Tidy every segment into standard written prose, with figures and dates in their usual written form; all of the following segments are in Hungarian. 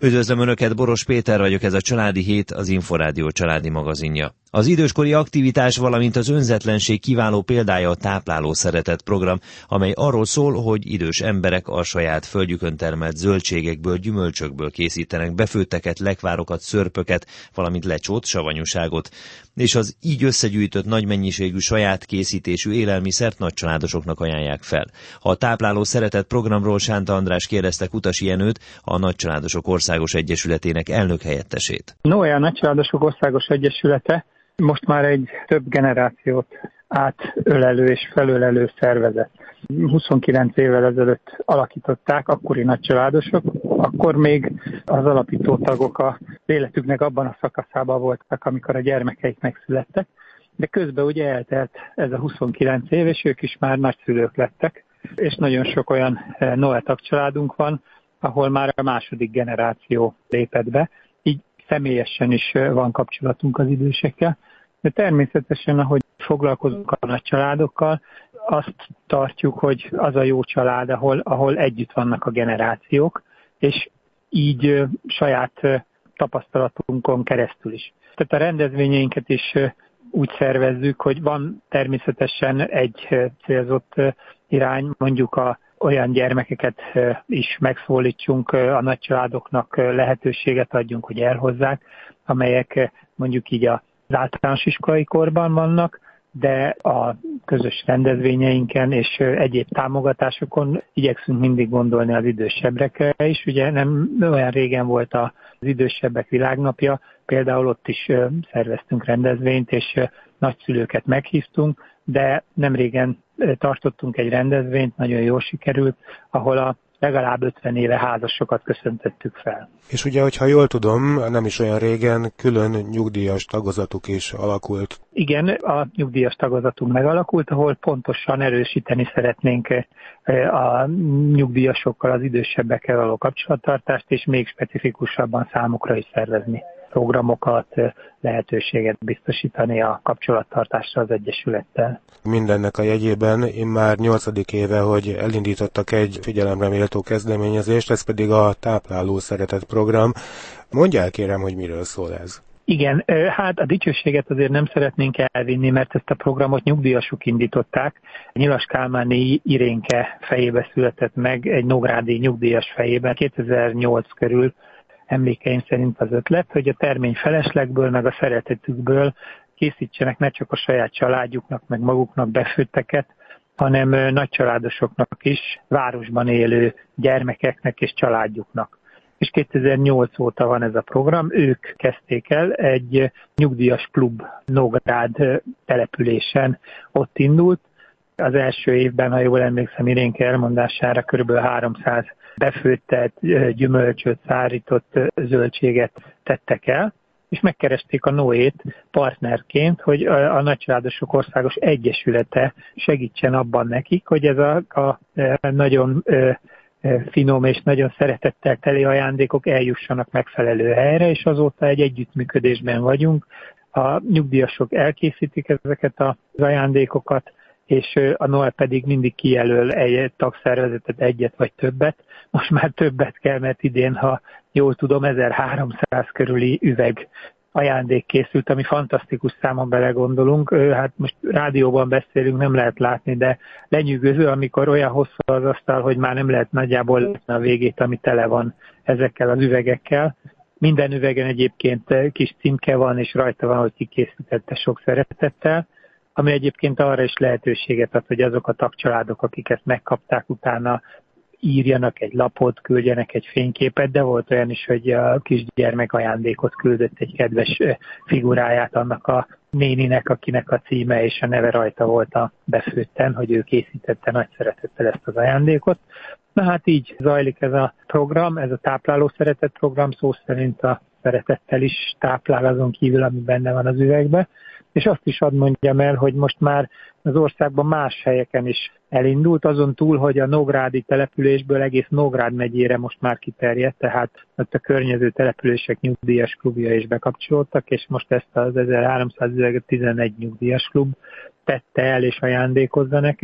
Üdvözlöm Önöket, Boros Péter vagyok, ez a Családi Hét, az Inforádió családi magazinja. Az időskori aktivitás, valamint az önzetlenség kiváló példája a Tápláló Szeretet program, amely arról szól, hogy idős emberek a saját földjükön termelt zöldségekből, gyümölcsökből készítenek befőtteket, lekvárokat, szörpöket, valamint lecsót, savanyúságot, és az így összegyűjtött nagy mennyiségű saját készítésű élelmiszert nagycsaládosoknak ajánlják fel. A Tápláló Szeretet programról Sánta András kérdezte Kutasi Jenőt, a Nagycsaládosok Országos Egyesületének elnökhelyettesét. A Nagycsaládosok Országos Egyesülete most már egy több generációt átölelő és felölelő szervezet. 29 évvel ezelőtt alakították, akkori nagycsaládosok, akkor még az alapító tagok a életüknek abban a szakaszában voltak, amikor a gyermekeik megszülettek, de közben ugye eltelt ez a 29 év, és ők is már nagyszülők lettek, és nagyon sok olyan Noé tagcsaládunk van, ahol már a második generáció lépett be, így személyesen is van kapcsolatunk az idősekkel, de természetesen, ahogy foglalkozunk a nagy családokkal, azt tartjuk, hogy az a jó család, ahol együtt vannak a generációk, és így saját tapasztalatunkon keresztül is. Tehát a rendezvényeinket is úgy szervezzük, hogy van természetesen egy célzott irány, mondjuk olyan gyermekeket is megszólítsunk, a nagycsaládoknak lehetőséget adjunk, hogy elhozzák, amelyek mondjuk így az általános iskolai korban vannak, de a közös rendezvényeinken és egyéb támogatásokon igyekszünk mindig gondolni az idősebbekre is. Ugye nem olyan régen volt az idősebbek világnapja, például ott is szerveztünk rendezvényt, és nagyszülőket meghívtunk, de nem régen tartottunk egy rendezvényt, nagyon jól sikerült, ahol a legalább 50 éve házasokat köszöntöttük fel. És ugye, hogyha jól tudom, nem is olyan régen külön nyugdíjas tagozatuk is alakult. Igen, a nyugdíjas tagozatunk megalakult, ahol pontosan erősíteni szeretnénk a nyugdíjasokkal, az idősebbekkel való kapcsolattartást, és még specifikusabban számukra is szervezni programokat, lehetőséget biztosítani a kapcsolattartásra az Egyesülettel. Mindennek a jegyében immár 8. éve, hogy elindítottak egy figyelemre méltó kezdeményezést, ez pedig a Tápláló Szeretet program. Mondjál kérem, hogy miről szól ez? Igen, hát a dicsőséget azért nem szeretnénk elvinni, mert ezt a programot nyugdíjasok indították. Nyilas Kálmáné Irénke fejébe született meg, egy nógrádi nyugdíjas fejében 2008 körül, emlékeim szerint az ötlet, hogy a termény feleslegből, meg a szeretetükből készítsenek ne csak a saját családjuknak, meg maguknak befőtteket, hanem nagycsaládosoknak is, városban élő gyermekeknek és családjuknak. És 2008 óta van ez a program, ők kezdték el, egy nyugdíjas klub Nógrád településen ott indult. Az első évben, ha jól emlékszem, Irénke elmondására kb. 300 befőttet, gyümölcsöt, szárított zöldséget tettek el, és megkeresték a Noét partnerként, hogy a Nagycsaládosok Országos Egyesülete segítsen abban nekik, hogy ez a nagyon finom és nagyon szeretettel teli ajándékok eljussanak megfelelő helyre, és azóta egy együttműködésben vagyunk. A nyugdíjasok elkészítik ezeket az ajándékokat, és a Noé pedig mindig kijelöl egy tagszervezetet, egyet vagy többet. Most már többet kell, mert idén, ha jól tudom, 1300 körüli üveg ajándék készült, ami fantasztikus számon belegondolunk. Hát most rádióban beszélünk, nem lehet látni, de lenyűgöző, amikor olyan hosszú az asztal, hogy már nem lehet nagyjából látni a végét, ami tele van ezekkel az üvegekkel. Minden üvegen egyébként kis címke van, és rajta van, hogy ki készítette sok szeretettel, ami egyébként arra is lehetőséget ad, hogy azok a tagcsaládok, akik ezt megkapták, utána írjanak egy lapot, küldjenek egy fényképet, de volt olyan is, hogy a kisgyermek ajándékot küldött, egy kedves figuráját annak a néninek, akinek a címe és a neve rajta volt a befőtten, hogy ő készítette nagy szeretettel ezt az ajándékot. Na hát így zajlik ez a program, ez a Tápláló Szeretet program, szó szerint a szeretettel is táplál azon kívül, ami benne van az üvegben. És azt is hadd mondjam el, hogy most már az országban más helyeken is elindult, azon túl, hogy a nógrádi településből egész Nógrád megyére most már kiterjedt, tehát ott a környező települések nyugdíjas klubja is bekapcsolódtak, és most ezt az 1311 nyugdíjas klub tette el és ajándékozza nekünk.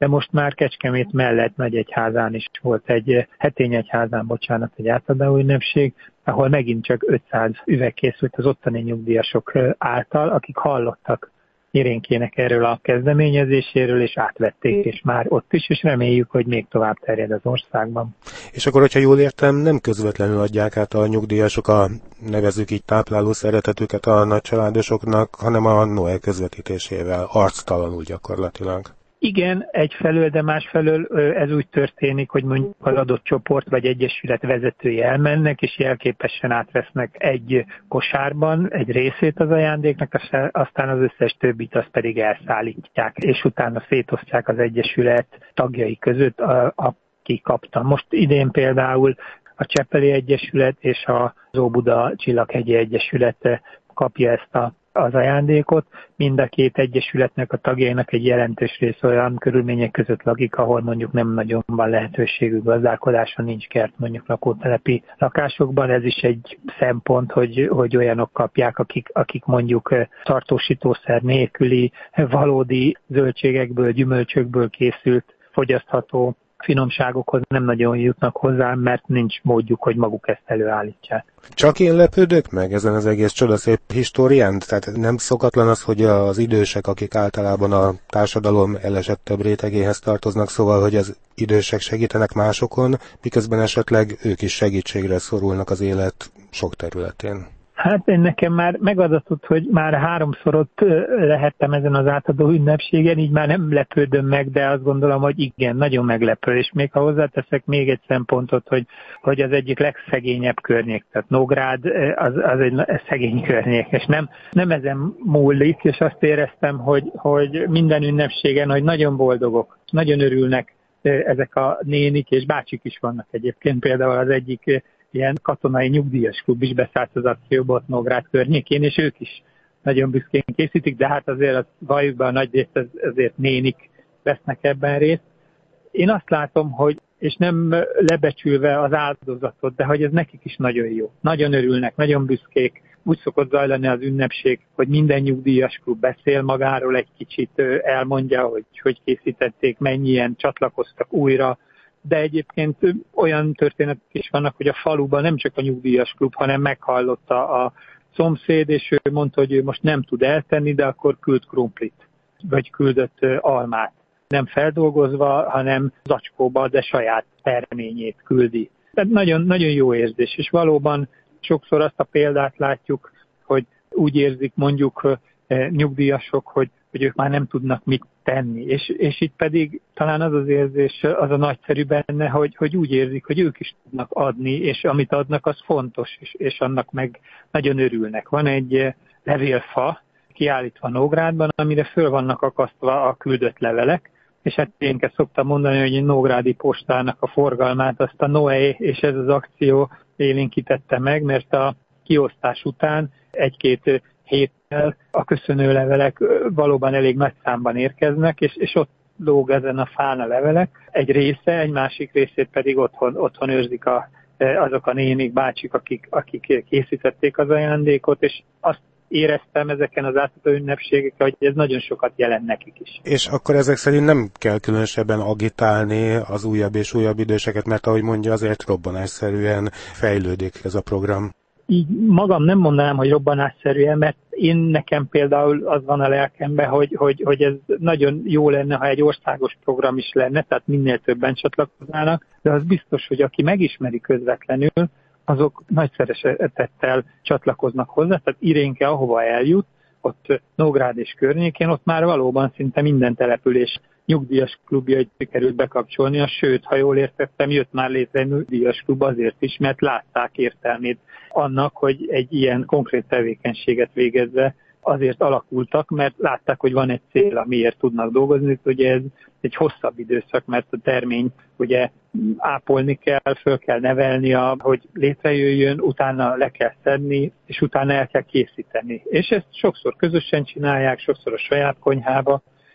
de most már Kecskemét mellett Nagyegyházán is volt Hetényegyházán, egy átadó ünnepség, ahol megint csak 500 üveg készült az ottani nyugdíjasok által, akik hallottak Irénkének erről a kezdeményezéséről, és átvették, és már ott is, és reméljük, hogy még tovább terjed az országban. És akkor, hogyha jól értem, nem közvetlenül adják át a nyugdíjasok a nevezzük így tápláló szeretetüket a nagycsaládosoknak, hanem a Noé közvetítésével, arctalanul gyakorlatilag. Igen, egyfelől, de másfelől ez úgy történik, hogy mondjuk az adott csoport vagy egyesület vezetői elmennek, és jelképesen átvesznek egy kosárban egy részét az ajándéknak, aztán az összes többit azt pedig elszállítják, és utána szétosztják az egyesület tagjai között, aki kapta. Most idén például a Csepeli Egyesület és az Óbuda Csillaghegyi Egyesület kapja ezt az ajándékot. Mind a két egyesületnek a tagjainak egy jelentős rész olyan körülmények között lakik, ahol mondjuk nem nagyon van lehetőségük gazdálkodásra, nincs kert mondjuk lakótelepi lakásokban. Ez is egy szempont, hogy olyanok kapják, akik mondjuk tartósítószer nélküli, valódi zöldségekből, gyümölcsökből készült, fogyasztható finomságokhoz nem nagyon jutnak hozzá, mert nincs módjuk, hogy maguk ezt előállítsák. Csak én lepődök meg ezen az egész csodaszép histórián? Tehát nem szokatlan az, hogy az idősek, akik általában a társadalom elesettebb rétegéhez tartoznak, szóval, hogy az idősek segítenek másokon, miközben esetleg ők is segítségre szorulnak az élet sok területén. Hát nekem már megadatott, hogy már 3-szor ott lehettem ezen az átadó ünnepségen, így már nem lepődöm meg, de azt gondolom, hogy igen, nagyon meglepő. És még ha hozzáteszek még egy szempontot, hogy az egyik legszegényebb környék, tehát Nógrád az egy szegény környék, és nem ezen múlik, és azt éreztem, hogy minden ünnepségen, hogy nagyon boldogok, nagyon örülnek ezek a nénik, és bácsik is vannak egyébként, például az egyik ilyen katonai nyugdíjas klub is beszállt az akcióba ott Nógrád környékén, és ők is nagyon büszkén készítik, de hát azért a valljuk a nagy részt azért nénik vesznek ebben részt. Én azt látom, hogy, és nem lebecsülve az áldozatot, de hogy ez nekik is nagyon jó. Nagyon örülnek, nagyon büszkék. Úgy szokott zajlani az ünnepség, hogy minden nyugdíjas klub beszél magáról egy kicsit, elmondja, hogy készítették, mennyien csatlakoztak újra, de egyébként olyan történetek is vannak, hogy a faluban nem csak a nyugdíjas klub, hanem meghallotta a szomszéd, és ő mondta, hogy ő most nem tud eltenni, de akkor küld krumplit, vagy küldött almát. Nem feldolgozva, hanem zacskóba, de saját terményét küldi. Tehát nagyon, nagyon jó érzés, és valóban sokszor azt a példát látjuk, hogy úgy érzik mondjuk nyugdíjasok, hogy ők már nem tudnak mit tenni. És itt pedig talán az az érzés, az a nagyszerű benne, hogy úgy érzik, hogy ők is tudnak adni, és amit adnak, az fontos, és annak meg nagyon örülnek. Van egy levélfa kiállítva Nógrádban, amire föl vannak akasztva a küldött levelek, és hát én szoktam mondani, hogy a nógrádi postának a forgalmát azt a Noé és ez az akció élénkítette meg, mert a kiosztás után 1-2 héttel a köszönőlevelek valóban elég nagy számban érkeznek, és ott lóg ezen a fán a levelek. Egy része, egy másik részét pedig otthon őrzik azok a nénik, bácsik, akik készítették az ajándékot, és azt éreztem ezeken az átadó ünnepségeken, hogy ez nagyon sokat jelent nekik is. És akkor ezek szerint nem kell különösebben agitálni az újabb és újabb időseket, mert ahogy mondja, azért robbanásszerűen fejlődik ez a program. Így magam nem mondanám, hogy robbanásszerűen, mert nekem például az van a lelkemben, hogy ez nagyon jó lenne, ha egy országos program is lenne, tehát minél többen csatlakoznának, de az biztos, hogy aki megismeri közvetlenül, azok nagy szeretettel csatlakoznak hozzá, tehát Irénke ahova eljut, ott Nógrád és környékén, ott már valóban szinte minden település nyugdíjas klubjait sikerült bekapcsolni, sőt, ha jól értettem, jött már létre egy nyugdíjas klub azért is, mert látták értelmét annak, hogy egy ilyen konkrét tevékenységet végezve azért alakultak, mert látták, hogy van egy cél, amiért tudnak dolgozni, ugye ez egy hosszabb időszak, mert a termény ugye ápolni kell, föl kell nevelni, hogy létrejöjjön, utána le kell szedni, és utána el kell készíteni. És ezt sokszor közösen csinálják, sokszor a saját konyhába,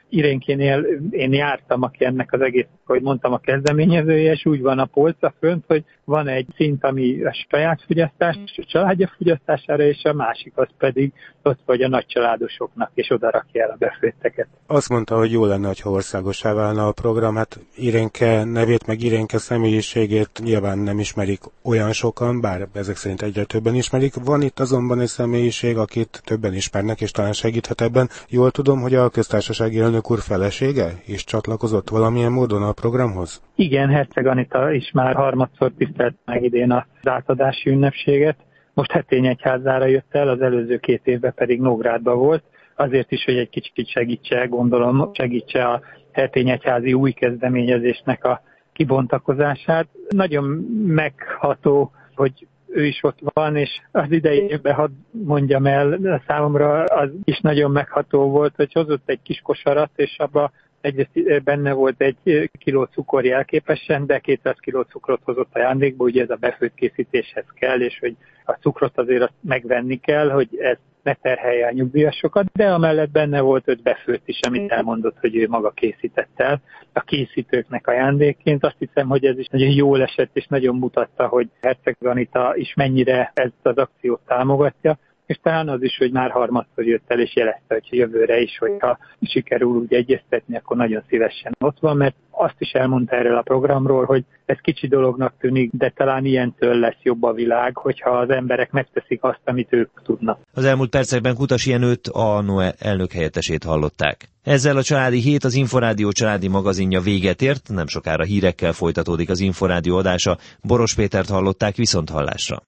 Irénkénél én jártam, aki ennek az egész, hogy mondtam, a kezdeményezője, és úgy van a polca fönt, hogy van egy szint, ami a saját fogyasztás, a családja fogyasztására, és a másik az pedig ott vagy a nagycsaládosoknak, és oda rakja el a befőtteket. Azt mondta, hogy jó lenne, ha országossá válna a program. Hát Irénke nevét, meg Irénke személyiségét nyilván nem ismerik olyan sokan, bár ezek szerint egyre többen ismerik. Van itt azonban egy személyiség, akit többen ismernek, és talán segíthet ebben. Jól tudom, hogy a köztársasági elnök úr felesége is csatlakozott valamilyen módon a programhoz? Igen, Herceg Anita is már harmadszor tisztelt meg idén az átadási ünnepséget. Most Hetényegyházára jött el, az előző 2 évben pedig Nógrádban volt. Azért is, hogy egy kicsit segítse a Hetényegyházi új kezdeményezésnek a kibontakozását. Nagyon megható, hogy ő is ott van, és az idejében, hadd mondjam el, számomra az is nagyon megható volt, hogy hozott egy kis kosarat, és abban egyrészt benne volt 1 kiló cukor jelképesen, de 200 kiló cukrot hozott ajándékba, ugye ez a befőtt készítéshez kell, és hogy a cukrot azért azt megvenni kell, hogy ez ne terhelje a nyugdíjasokat, de amellett benne volt 5 befőtt is, amit elmondott, hogy ő maga készített el a készítőknek ajándékként. Azt hiszem, hogy ez is nagyon jól esett, és nagyon mutatta, hogy Herceg Anita is mennyire ezt az akciót támogatja, és talán az is, hogy már harmadszor jött el, és jelezte, hogy jövőre is, hogyha sikerül úgy egyeztetni, akkor nagyon szívesen ott van, mert azt is elmondta erről a programról, hogy ez kicsi dolognak tűnik, de talán ilyentől lesz jobb a világ, hogyha az emberek megteszik azt, amit ők tudnak. Az elmúlt percekben Kutasi Jenőt, a NOE elnök helyettesét hallották. Ezzel a Családi Hét, az Inforádió családi magazinja véget ért, nem sokára hírekkel folytatódik az Inforádió adása. Boros Pétert hallották, viszonthallásra.